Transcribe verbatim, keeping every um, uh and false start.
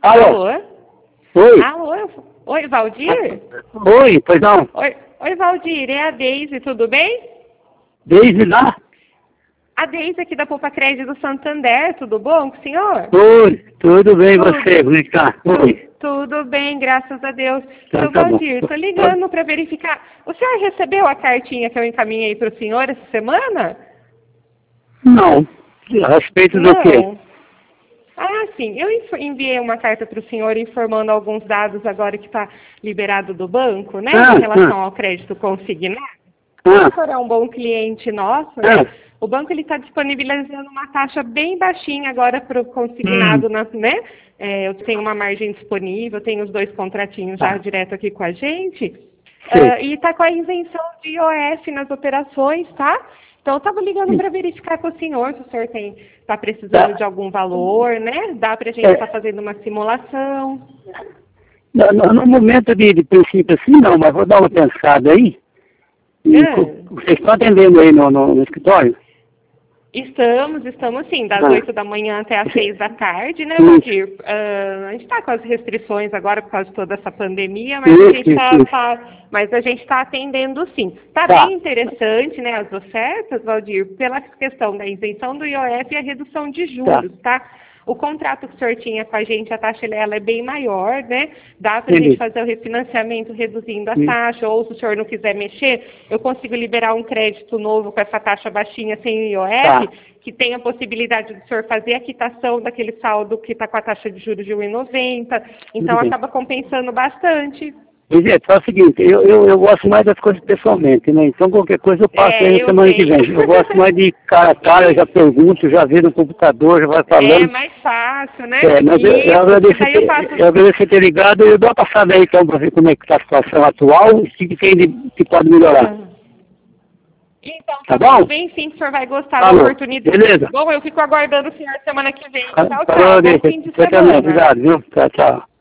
Alô? Alô? Oi? Alô? Oi, Valdir? Oi, pois não. Oi, Oi, Valdir, é a Deise, tudo bem? Desde lá? A Deise aqui da Poupa Crédito do Santander, tudo bom com o senhor? Oi, tudo bem Tudo. você? Como é que tá? Oi. Tudo bem, graças a Deus. Tá, Seu tá bom. Valdir, tô ligando para verificar. O senhor recebeu a cartinha que eu encaminhei para o senhor essa semana? Não. A respeito do quê? Não. Ah, sim. Eu inf- enviei uma carta para o senhor informando alguns dados agora que está liberado do banco, né? Ah, Em relação ah. ao crédito consignado. Ah, O senhor é um bom cliente nosso, né? ah. O banco ele está disponibilizando uma taxa bem baixinha agora para o consignado, Hum. na- né? É, eu tenho uma margem disponível, tenho os dois contratinhos já Tá. direto aqui com a gente. Sei. Ah, e está com a isenção de I O F nas operações, tá? Então eu estava ligando Hum. para verificar com o senhor se o senhor está precisando Tá. de algum valor, né? Dá para a gente É. estar fazendo uma simulação. No, no- no momento de, de princípio assim, não, mas vou dar uma pensada aí. E Ah. co- vocês estão atendendo aí no, no, no escritório? Estamos, estamos sim, das Ah. oito da manhã até as seis da tarde, né, Isso. Valdir? Ah, a gente está com as restrições agora por causa de toda essa pandemia, mas a Isso, gente está isso, tá, mas a gente está atendendo sim. Está Tá. bem interessante, né, as ofertas, Valdir, pela questão da isenção do I O F e a redução de juros, tá? O contrato que o senhor tinha com a gente, a taxa ela é bem maior, né? Dá para a Entendi. gente fazer o refinanciamento reduzindo a Hum. taxa, ou se o senhor não quiser mexer, eu consigo liberar um crédito novo com essa taxa baixinha sem I O F, Tá. que tem a possibilidade do senhor fazer a quitação daquele saldo que está com a taxa de juros de um vírgula noventa. Então Tudo bem. acaba compensando bastante. Gente, é o seguinte, eu, eu, eu gosto mais das coisas pessoalmente, né? Então qualquer coisa eu passo É, aí na eu semana que sei. vem. Eu gosto mais de cara a cara, eu já pergunto, já vê no computador, já vai É falando. mais fácil, né? É, mas eu, Isso, eu, agradeço daí eu ter, faço... eu agradeço ter ligado e eu dou uma passada aí então para ver como é que está a situação atual e o que tem de, que pode melhorar. Então, Tá tá bom? tudo bem sim, que o senhor vai gostar da Falou. oportunidade. Beleza. Bom, eu fico aguardando o senhor semana que vem. Tchau, tchau. Falou, Bom deixa. fim de Você também, semana. obrigado, viu? Tchau, tchau.